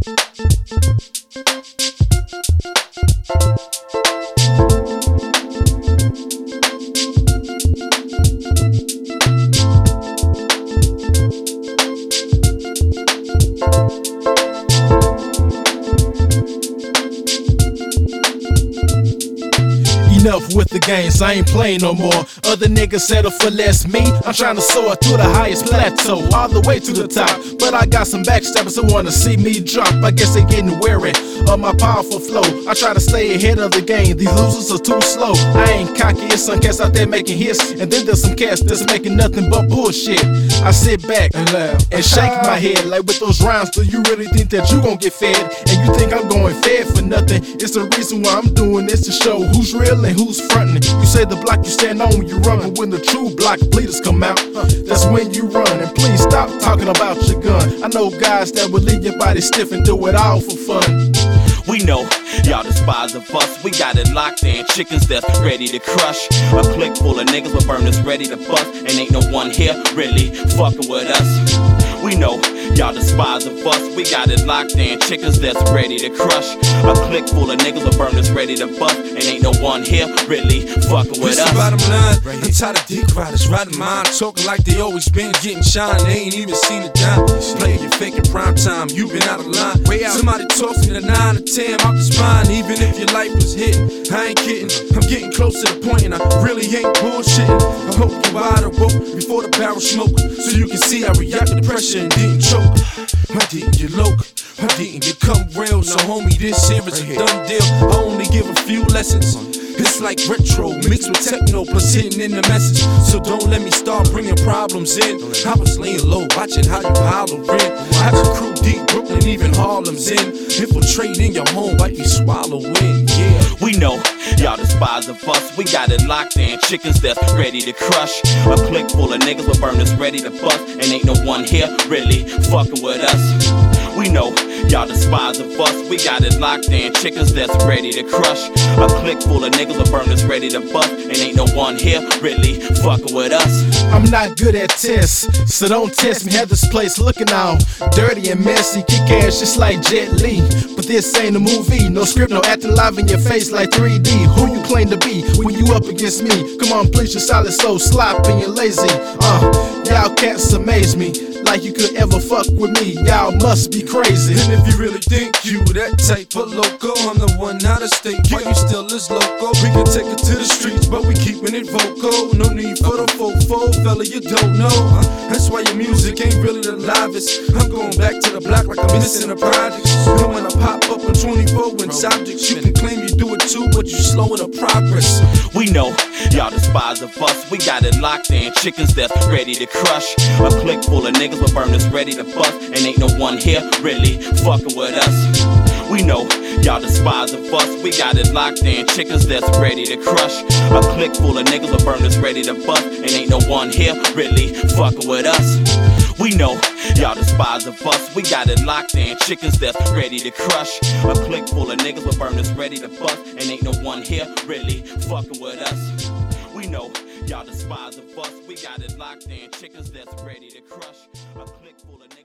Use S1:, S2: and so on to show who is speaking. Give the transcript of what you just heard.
S1: Enough with the games, I ain't playing no more. Other niggas settle for less. Me, I'm trying to soar to the highest plateau, all the way to the top. But I got some backstabbers who wanna see me drop. I guess they getting weary of my powerful flow. I try to stay ahead of the game, these losers are too slow. I ain't cocky, it's some cats out there making hits, and then there's some cats that's making nothing but bullshit. I sit back and laugh and shake my head like, with those rhymes, do you really think that you gon' get fed? And you think I'm going fed for nothing? It's the reason why I'm doing this, to show who's real and who's frontin'. You say the block you stand on when you run, but when the true block bleeders come out, that's when you run. And please stop talking about your gun. I know guys that will leave your body stiff and do it all for fun.
S2: We know y'all despise of us. We got it locked in. Chickens that's ready to crush. A clique full of niggas with burners ready to bust. And ain't no one here really fucking with us. We know y'all despise of us. We got it locked in. Chickens that's ready to crush. A clique full of niggas with burners ready to bust. And ain't no one here really fucking with us.
S3: Bottom line, I'm tired of dick riders riding mine, talking like they always been getting shine. They ain't even seen a dime. Playing your fake in prime time, you been out of line. Somebody talks me to 9 or 10 out the spine. Even if your life was hitting, I ain't kidding. I'm getting close to the point and I really ain't bullshitting. I hope you wide awoke before the barrel smoke, so you can see I react to pressure and didn't choke. Why didn't you loke? Why didn't you come real? So homie, this here is a done deal. I only give a few lessons. It's like retro mixed with techno plus hitting in the message. So don't let me start bringing problems in. I was laying low, watching how you holler in. Have a crew deep, Brooklyn, even Harlem's in. Infiltrating your home like you swallowing, yeah.
S2: We know y'all despise of us. We got it locked in. Chickens that's ready to crush. A clique full of niggas with burners ready to bust. And ain't no one here really fucking with us. We know y'all despise of us. We got it locked in. Chickens that's ready to crush. A clique full of niggas with burners ready to bust. And ain't no one here really fucking with us.
S1: I'm not good at tests, so don't test me. Have this place looking all dirty and messy. Kick ass just like Jet Li, but this ain't a movie. No script, no acting live in your face like 3D. Who you claim to be when you up against me? Come on, please, your solid so sloppy and lazy. Y'all cats amaze me, like you could ever fuck with me. Y'all must be crazy.
S3: And if you really think you that type of loco, I'm the one out of state. Why you still is loco? We can take it to the streets, but we keeping it vocal. No need for the fofo, fella, you don't know. That's why your music ain't really the livest. I'm going back to the block like I'm missing a project. And when I pop up on 24 with subjects, you can claim you do it too, but you slowing the progress.
S2: We know y'all despise of us. We got it locked in. Chickens that's ready to crush. A clique full of niggas with burners ready to bust. And ain't no one here really fucking with us. We know y'all despise of us. We got it locked in. Chickens that's ready to crush. A clique full of niggas with burners ready to bust. And ain't no one here really fucking with us. We know y'all despise of us. We got it locked in. Chickens that's ready to crush. A clique full of niggas with burners ready to bust. And ain't no one here really fucking with us. We know y'all despise of us. We got it locked in. Chickens that's ready to crush. A clique full of